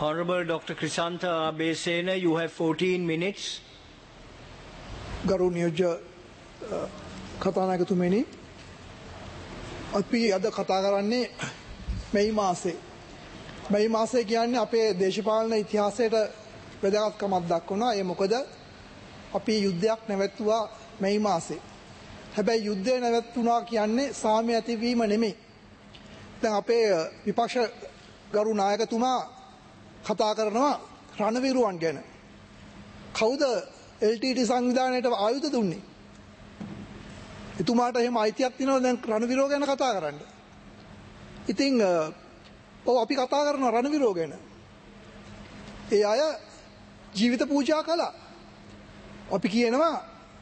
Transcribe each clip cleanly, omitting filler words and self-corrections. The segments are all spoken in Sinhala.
Honorable Dr. Krisanta Abesena, you have 14 minutes. ගරු නියෝජ්‍ය කතානායකතුමනි, අපි අද කතා කරන්නේ මේ මාසේ. මේ මාසේ කියන්නේ අපේ දේශපාලන ඉතිහාසයට වැදගත්කමක් දක්වනවා. ඒ මොකද අපි යුද්ධයක් නැවැත්තුවා මේ මාසේ. හැබැයි යුද්ධය නැවැත්තුණා කියන්නේ සාමය ඇතිවීම නෙමෙයි. දැන් අපේ විපක්ෂ ගරු නායකතුමා කතා කරනවා රණවිරුවන් ගැන. කවුද LTT සංවිධානයට ආයුධ දුන්නේ? එතුමාට එහෙම අයිතියක් තියෙනවා දැන් රණවිරෝ ගැන කතා කරන්න. ඉතින් අපි කතා කරනවා රණවිරෝ ගැන. ඒ අය ජීවිත පූජා කළා. අපි කියනවා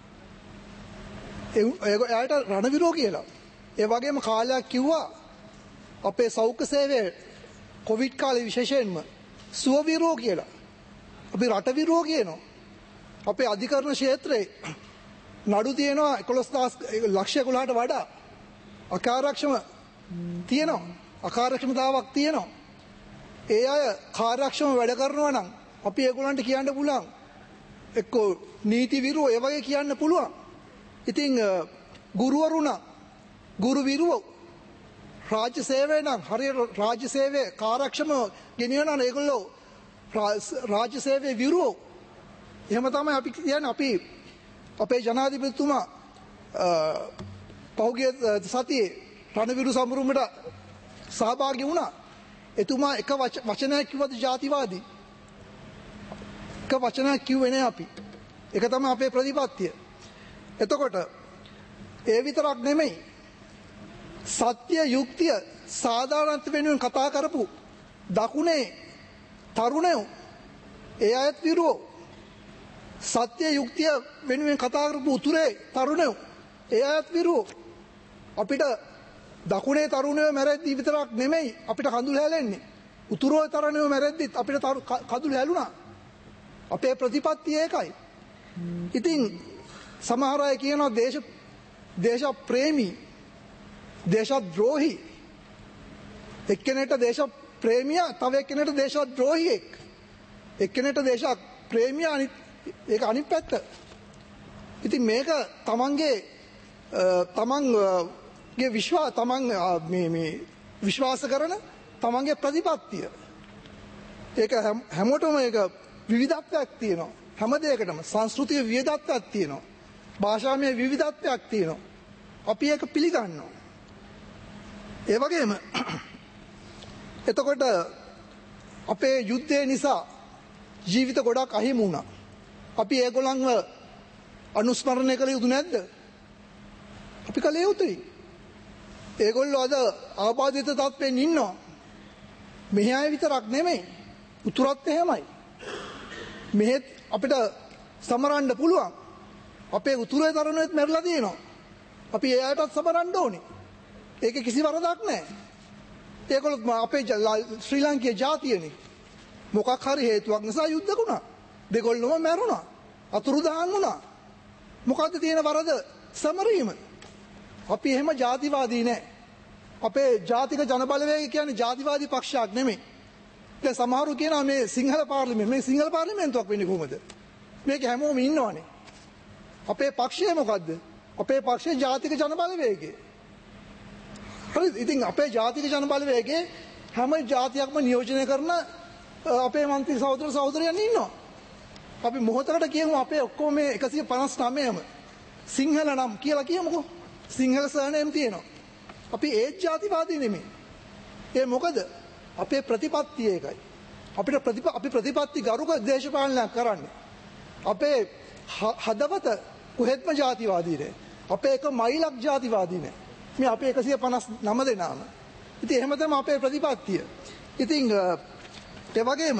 එයාට රණවිරෝ කියලා. ඒ වගේම කාලයක් කිව්වා අපේ සෞඛ්‍ය සේවයේ කොවිඩ් කාලේ විශේෂයෙන්ම සුවවිරෝ කියලා. අපි රටවිරෝ කියනවා. අපේ අධිකරණ ක්ෂේත්‍රයේ නඩු තියෙනවා 11,11,000ට වඩා. අකාර්යක්ෂම තියෙනවා. අකාර්යක්ෂමතාවක් තියෙනවා. ඒ අය කාර්යක්ෂම වැඩ කරනවා නම් අපි ඒගොල්ලන්ට කියන්න පුළුවන් එක්කෝ නීති විරෝ ඒ වගේ කියන්න පුළුවන්. ඉතින් ගුරුවරු නම් ගුරු විරෝ රාජ්‍ය සේවය නම් හරියට රාජ්‍ය සේවයේ කාර්යක්ෂම ගෙනියනවා නම් ඒගොල්ලෝ රාජ්‍ය සේවයේ විරෝ. එහෙම තමයි අපි කියන්නේ. අපි අපේ ජනාධිපතිතුමා පහුගිය සතියේ රණවිරු සමරුමට සහභාගී වුණා. එතුමා එක වචනයක් කිව්වද ජාතිවාදී? එක වචනයක් කිව්වේ නෑ අපි. ඒක තමයි අපේ ප්‍රතිපත්තිය. එතකොට ඒ විතරක් නෙමෙයි, සත්‍ය යුක්තිය සාධාරණත්ව වෙනුවෙන් කතා කරපු දකුණේ තරුණයෝ ඒ අයත් විරුවෝ. සත්‍ය යුක්තිය වෙනුවෙන් කතා කරපු උතුරේ තරුණයෝ ඒ අයත් විරුවෝ. අපිට දකුණේ තරුණයෝ මැරෙද්දී විතරක් නෙමෙයි අපිට කඳුළු හැලෙන්නේ. උතුරේ තරුණයෝ මැරෙද්දිත් අපිට කඳුළු හැලුණා. අපේ ප්‍රතිපත්තිය ඒකයි. ඉතින් සමහර අය කියනවා දේශ ප්‍රේමී, දේශද්‍රෝහි. එක්කෙනෙක්ට දේශ ප්‍රේමියා, තව එක්කෙනෙක්ට දේශද්‍රෝහියෙක්. එක්කෙනෙක්ට දේශ ප්‍රේමියා, ඒක අනිත් පැත්ත. ඉතින් මේක තමන්ගේ විශ්වාස කරන තමන්ගේ ප්‍රතිපත්තිය. ඒක හැමෝටම ඒක විවිධත්වයක් තියෙනවා. හැම දෙයකටම සංස්කෘතික විවිධත්වයක් තියෙනවා. භාෂාමය විවිධත්වයක් තියෙනවා. අපි ඒක පිළිගන්නවා. ඒ වගේම එතකොට අපේ යුද්ධය නිසා ජීවිත ගොඩක් අහිමි වුණා. අපි ඒගොල්ලන්ව අනුස්මරණය කළ යුතු නැද්ද? අපි කළ යුතුයි. ඒගොල්ලෝ අද ආබාධිත තත්ත්වයෙන් ඉන්නවා. මෙහි අය විතරක් නෙමෙයි, උතුරත් එහෙමයි. මෙහෙත් අපිට සමරන්න පුළුවන්. අපේ උතුරේ තරුණයෝත් මැරලා තියෙනවා. අපි ඒ අයටත් සමරන්න ඕනේ. ඒකේ කිසි වරදක් නැහැ. ඒගොල්ලෝ අපේ ශ්‍රී ලාංකීය ජාතියනේ. මොකක් හරි හේතුවක් නිසා යුද්ධ වුණා. දෙගොල්ලොම මැරුණා. අතුරුදහන් වුණා. මොකද්ද තියෙන වරද? සමරීම. අපි එහෙම ජාතිවාදී නැහැ. අපේ ජාතික ජනබලවේගය කියන්නේ ජාතිවාදී පක්ෂයක් නෙමෙයි. දැන් සමහරු කියනවා මේ සිංහල පාර්ලිමේන්තුවක් වෙන්නේ කොහොමද? මේක හැමෝම ඉන්නවනේ. අපේ පක්ෂය මොකද්ද? අපේ පක්ෂය ජාතික ජනබලවේගය. හරි. ඉතින් අපේ ජාතික ජනබලවේගයේ හැම ජාතියක්ම නියෝජනය කරන අපේ මන්ත්‍රී සහෝදර සහෝදරයන් ඉන්නවා. අපි මොහොතකට කියමු අපේ ඔක්කොම මේ 159ම සිංහල නම් කියලා කියමුකෝ. සිංහල සර්නේම් තියෙනවා. අපි ඒ ජාතිවාදී නෙමෙයි. ඒ මොකද? අපේ ප්‍රතිපත්තිය ඒකයි. අපි ප්‍රතිපත්ති ගරුක දේශපාලනයක් කරන්නේ. අපේ හදවත කොහෙත්ම ජාතිවාදී නෑ. අපේ එක මයිලක් ජාතිවාදී නෑ. මේ අපේ 159 දෙනාම. ඉතින් එහෙම තමයි අපේ ප්‍රතිපත්තිය. ඉතින් ඒ වගේම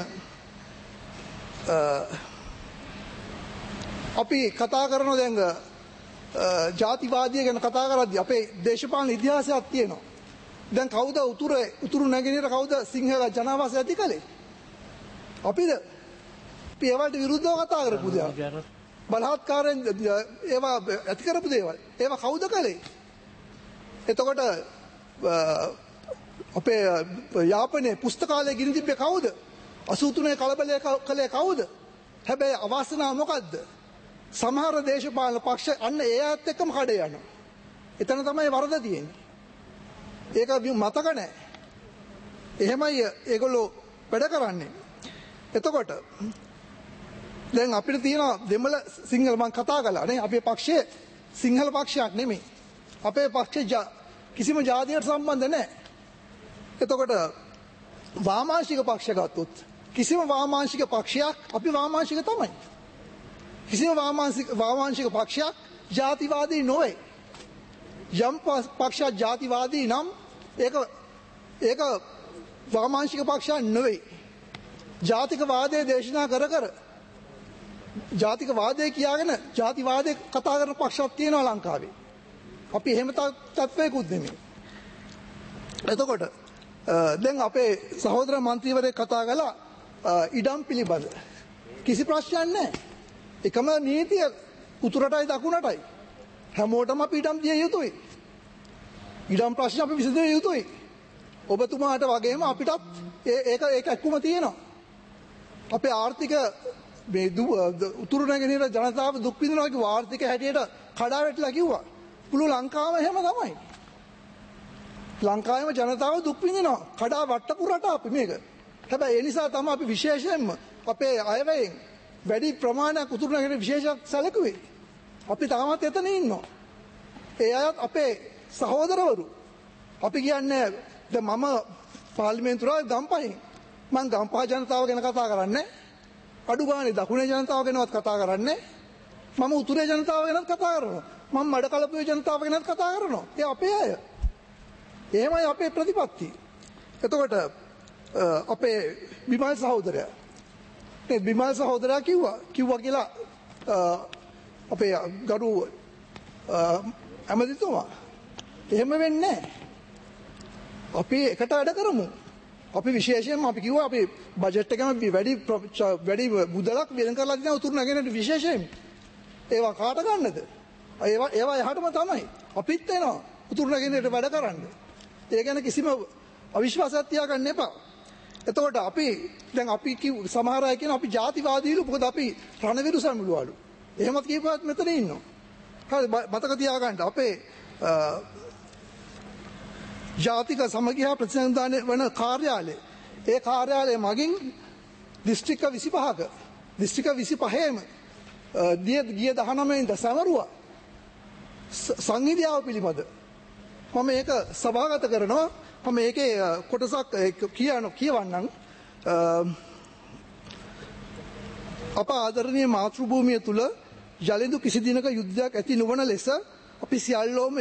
අපි කතා කරන දැන් ජාතිවාදිය ගැන කතා කරද්දී අපේ දේශපාලන ඉතිහාසයක් තියෙනවා. දැන් කවුද උතුරු නැගෙනහිර කවුද සිංහල ජනාවාසය ඇති කළේ? අපිද? අපි ඒවට විරුද්ධව කතා කරපු දේවල්. බලහත්කාරයෙන් ඒවා ඇති කරපු දේවල්. ඒවා කවුද කළේ? එතකොට අපේ යාපනයේ පුස්තකාලයේ ගිනි තිබ්බේ කවුද? 83 කලබලය කළේ කවුද? හැබැයි අවාසනාව මොකද්ද? සමහර දේශපාලන පක්ෂ අන්න ඒ අයත් එක්කම කඩේ යනවා. එතන තමයි වරද තියෙන්නේ. ඒක මතක නැහැ. එහෙමයි ඒගොල්ලෝ වැඩ කරන්නේ. එතකොට දැන් අපිට තියෙන දෙමළ සිංහල මම කතා කළා නේ. අපේ පක්ෂය සිංහල පක්ෂයක් නෙමෙයි. අපේ පක්ෂය කිසිම ජාතියකට සම්බන්ධ නැහැ. එතකොට වාමාංශික පක්ෂ ගත්තොත් කිසිම වාමාංශික පක්ෂයක් අපි වාමාංශික තමයි. කිසිම වාමාංශික පක්ෂයක් ජාතිවාදී නොවේ. යම් පක්ෂයක් ජාතිවාදී නම් ඒක වාමාංශික පක්ෂයක් නෙවෙයි. ජාතිකවාදයේ දේශනා කර ජාතිකවාදය කියාගෙන ජාතිවාදයේ කතා කරන පක්ෂයක් තියෙනවා ලංකාවේ. අපි එහෙම තත්ත්වයකුත් නෙමෙයි. එතකොට දැන් අපේ සහෝදර මන්ත්‍රීවරයෙක් කතා කළා ඉඩම් පිළිබඳ. කිසි ප්‍රශ්නයක් නැහැ. එකම නීතිය උතුරටයි දකුණටයි. හැමෝටම අපි ඉඩම් දිය යුතුයි. ඉඩම් ප්‍රශ්න අපි විසඳිය යුතුයි. ඔබතුමාට වගේම අපිටත් ඒක එක්කම තියෙනවා. අපේ ආර්ථික මේ උතුරු නැගෙනහිර ජනතාව දුක් විඳිනවා කිව්ව ආර්ථික හැටියට කඩා වැටිලා කිව්වා. මුළු ලංකාවම එහෙම තමයි. ලංකාවේම ජනතාව දුක් විඳිනවා. කඩා වට්ටපු රට අපි මේක. හැබැයි ඒ නිසා තමයි අපි විශේෂයෙන්ම අපේ අයවැයෙන් වැඩි ප්‍රමාණයක් උතුරු නැගෙනහිර විශේෂයක් සැලකුවේ. අපි තාමත් එතන ඉන්නවා. ඒ අයත් අපේ සහෝදරවරු. අපි කියන්නේ දැන් මම පාර්ලිමේන්තුවේ ගම්පහින් මම ගම්පහ ජනතාව ගැන කතා කරන්නේ. අඩු ගානේ දකුණේ ජනතාව ගැනවත් කතා කරන්නේ. මම උතුරේ ජනතාව ගැනත් කතා කරනවා. මම මඩකලපුවේ ජනතාව ගැනත් කතා කරනවා. ඒ අපේ අය. එහෙමයි අපේ ප්‍රතිපත්තිය. එතකොට අපේ බිමල් සහෝදරයා මේ බිමල් සහෝදරයා කිව්වා කියලා අපේ ගරු ඇමතිතුමා එහෙම වෙන්නේ නැහැ. අපි එකට වැඩ කරමු. අපි විශේෂයෙන්ම අපි කිව්වා අපි බජට් එකම වැඩි මුදලක් වෙන කරලා දෙනවා උතුරු නැගෙනහිර විශේෂයෙන්. ඒවා කාට ගන්නද? ඒවා එහාටම තමයි. අපිත් එනවා උතුරු නැගෙනහිරට වැඩ කරන්න. ඒ ගැන කිසිම අවිශ්වාසයක් තියාගන්න එපා. එතකොට අපි දැන් අපි සමහර අය කියන අපි ජාතිවාදීලු මොකද අපි රණවිරු සමිළුවලු. එහෙමත් කියපුවත් මෙතන ඉන්නවා. හරි මතක තියාගන්න අපේ ජාතික සමගිය ප්‍රතිසංධානය වන කාර්යාලය. ඒ කාර්යාලය මගින් දිස්ත්‍රික්ක 25ක දිස්ත්‍රික්ක 25ම ගිය 19 ඉඳන් සමරුවා සංහිඳියාව පිළිබඳ මම ඒක සභාගත කරනවා. මම මේකේ කොටසක් කියවන්නම්. අප ආදරණීය මාතෘභූමිය තුල යලිදු කිසි දිනක යුද්ධයක් ඇති නොවන ලෙස අපි සියල්ලෝම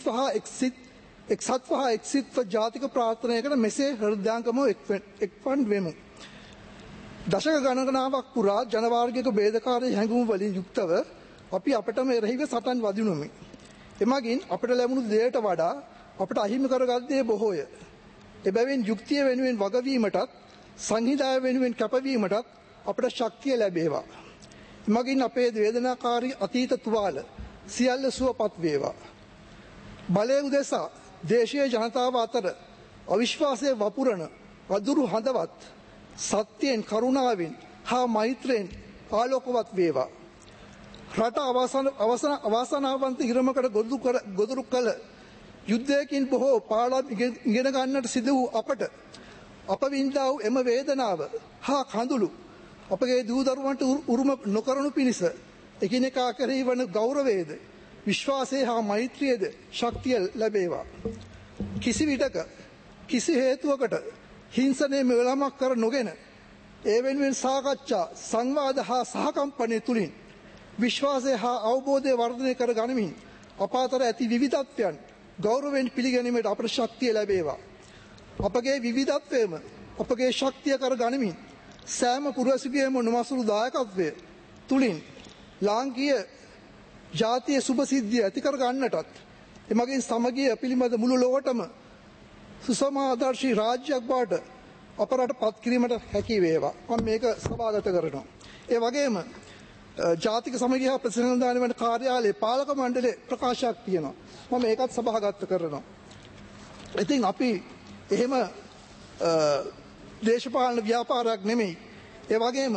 එක්සත්ව ජාතික ප්‍රාර්ථනාවකට මෙසේ හෘදයාංගම එක්වන් වෙමු. දශක ගණනාවක් පුරා ජනවාර්ගික ભેදකාරී හැඟුම් වලින් යුක්තව අපි අපටම එරෙහිව සටන් වදිනුමි. එමගින් අපට ලැබුණු දෙයට වඩා අපට අහිමි කරගත් දේ බොහෝය. එබැවින් යුක්තිය වෙනුවෙන් වගවීමටත් සංහිඳාව වෙනුවෙන් කැපවීමටත් අපට ශක්තිය ලැබේවා. එමගින් අපේ වේදනාකාරී අතීත තුවාල සියල්ල සුවපත් වේවා. බලය උදෙසා දේශීය ජනතාව අතර අවිශ්වාසයේ වපුරන අදුරු හදවත් සත්‍යයෙන් කරුණාවෙන් හා මෛත්‍රයෙන් ආලෝකවත් වේවා. රට අවසනාවන්ත ඉරමකට ගොදුරු කළ යුද්ධයකින් බොහෝ පාඩම් ඉගෙන ගන්නට සිදු වූ අපට අප වින්දා වූ එම වේදනාව හා කඳුළු අපගේ දූ දරුවන්ට උරුම නොකරනු පිණිස එකිනෙකා කෙරෙහි වන ගෞරවයේද විශ්වාසය හා මෛත්‍රියද ශක්තිය ලැබේවා. කිසි විටක කිසි හේතුවකට හිංසනයේ මෙවලමක් කර නොගෙන ඒ වෙනුවෙන් සාකච්ඡා සංවාද හා සහකම්පනය තුලින් විශ්වාසය හා අවබෝධය වර්ධනය කර ගනිමින් අප අතර ඇති විවිධත්වයන් ගෞරවයෙන් පිළිගැනීමට අපට ශක්තිය ලැබේවා. අපගේ විවිධත්වයම අපගේ ශක්තිය කර ගනිමින් සෑම පුරවැසියෙකුගේම නොමසුරු දායකත්වය තුලින් ලාංකීය ජාතිය සුභසිද්ධිය ඇති කර ගන්නටත් එමගින් සමගිය පිළිබඳ මුළු ලොවටම සුසමාදර්ශී රාජ්‍යයක් බවට අප රට පත් කිරීමට හැකි වේවා. මම මේක සභාගත කරනවා. ඒ වගේම ජාතික සමගිය හා ප්‍රතිසංධානය වන කාර්යාලයේ පාලක මණ්ඩලයේ ප්‍රකාශයක් තියෙනවා. මම ඒකත් සභාගත කරනවා. ඉතින් අපි එහෙම දේශපාලන ව්‍යාපාරයක් නෙමෙයි. ඒ වගේම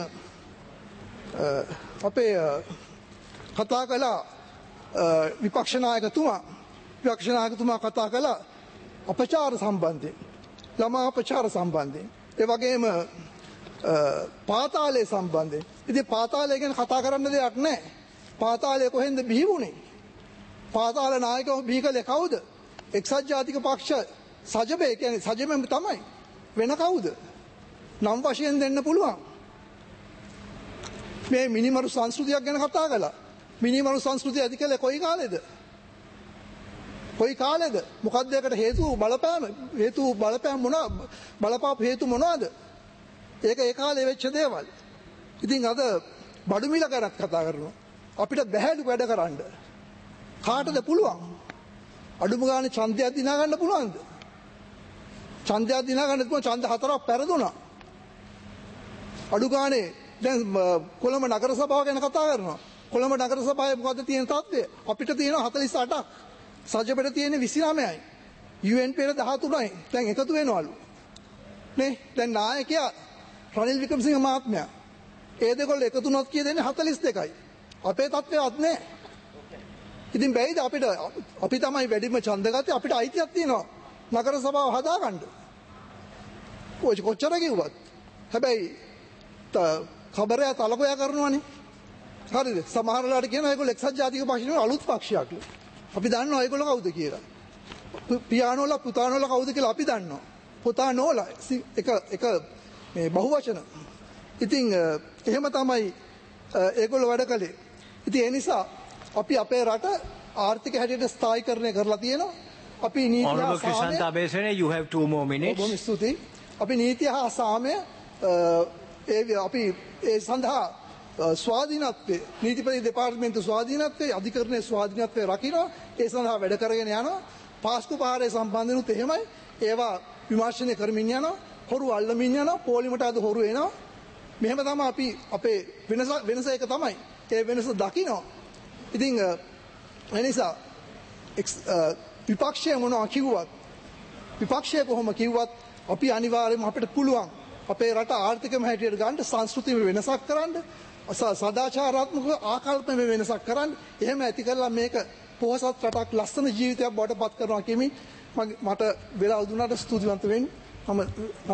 අපේ කතා කළා විපක්ෂ නායකතුමා කතා කළා අපචාර සම්බන්ධයෙන්, ළමා අපචාර සම්බන්ධයෙන්, ඒ වගේම පාතාලය සම්බන්ධයෙන්. ඉතින් පාතාලය ගැන කතා කරන්න දෙයක් නැහැ. පාතාලය කොහෙන්ද බිහි වුණේ? පාතාල නායකව බිහි කළේ කවුද? එක්සත් ජාතික පක්ෂ සජබේ කියන්නේ සජබෙම තමයි. වෙන කවුද? නම් වශයෙන් දෙන්න පුළුවන්. මේ මිනිමරු සංස්කෘතියක් ගැන කතා කළා. මිනිමරු සංස්කෘතිය ඇති කළේ කොයි කාලෙද? කොයි කාලෙද? මොකක්ද ඒකට හේතු බලපෑම බලපාපු හේතු මොනවාද? ඒක ඒ කාලේ වෙච්ච දේවල්. ඉතින් අද බඩු මිල ගැන කතා කරනවා. අපිට බැහැලු වැඩ කරන්න. කාටද පුළුවන්? අඩුම ගානේ ඡන්දයක් දිනා ගන්න පුළුවන්ද? ඡන්දයක් දිනා ගන්න තිබුණා, ඡන්ද 4ක් පෙරදුනා. අඩු ගානේ දැන් කොළඹ නගර සභාව ගැන කතා කරනවා. කොළඹ නගර සභාවේ මොකද්ද තියෙන තත්ත්වය? අපිට තියෙනවා 48ක්. සජබෙට තියෙන 29යි. UNP ට 13යි. දැන් එකතු වෙනවලු. නේ? දැන් නායකයා රනිල් වික්‍රමසිංහ මහත්මයා. ඒ දෙකොල්ල එකතු නොත් කිය දෙන්නේ 42යි. අපේ තත්ත්වයක් නැහැ. ඉතින් බැයිද අපි තමයි වැඩිම ඡන්ද ගත්තේ, අපිට අයිතියක් තියෙනවා නගර සභාව හදාගන්න. කොච්චර කිව්වත්. හැබැයි ખબරය තලකොයා කරනවනේ. හරිද? සමහර වෙලාවට කියනවා ඒගොල්ලෝ එක්සත් ජාතික පක්ෂේ අලුත් පක්ෂයක්. අපි දන්නවා ඒගොල්ලෝ කවුද කියලා. පියානෝලා පුතානෝලා කවුද කියලා අපි දන්නවා. පුතානෝලා එක මේ බහුවචන. ඉතින් එහෙම තමයි ඒගොල්ලෝ වැඩ කළේ. ඉතින් ඒ නිසා අපි අපේ රට ආර්ථික හැටියට ස්ථායීකරණය කරලා තියෙනවා. අපි නීතිය Honorable Krishanta Abesane, you have 2 more minutes. බොහොම ස්තුතියි. අපි නීතිය හා සාමය අපි ඒ සඳහා ස්වාධීනත්වයේ නීතිපති දෙපාර්තමේන්තු ස්වාධීනත්වයේ අධිකරණයේ ස්වාධීනත්වයේ රකිනවා. ඒ සඳහා වැඩ කරගෙන යනවා. පාස්කු පහරේ සම්බන්ධනුත් එහෙමයි. ඒවා විමර්ශනය කරමින් යනවා. හොරු අල්ලමින් යනවා. පොලිමට අද හොරු එනවා. මෙහෙම තමයි අපි අපේ වෙනස එක තමයි. ඒ වෙනස දකිනවා. ඉතින් ඒ නිසා විපක්ෂය මොනවා කිව්වත්, විපක්ෂය කොහොම කිව්වත් අපි අනිවාර්යයෙන්ම අපිට පුළුවන් අපේ රට ආර්ථිකම හැටියට ගන්න, සංස්කෘතිය වෙනසක් කරන්න, සදාචාරාත්මක ආකල්ප වෙනසක් කරන්න. එහෙම ඇති කරලා මේක පොහොසත් රටක්, ලස්සන ජීවිතයක් බවට පත් කරනවා කියමින් මට වෙලා දුන්නාට ස්තුතිවන්ත වෙන්න.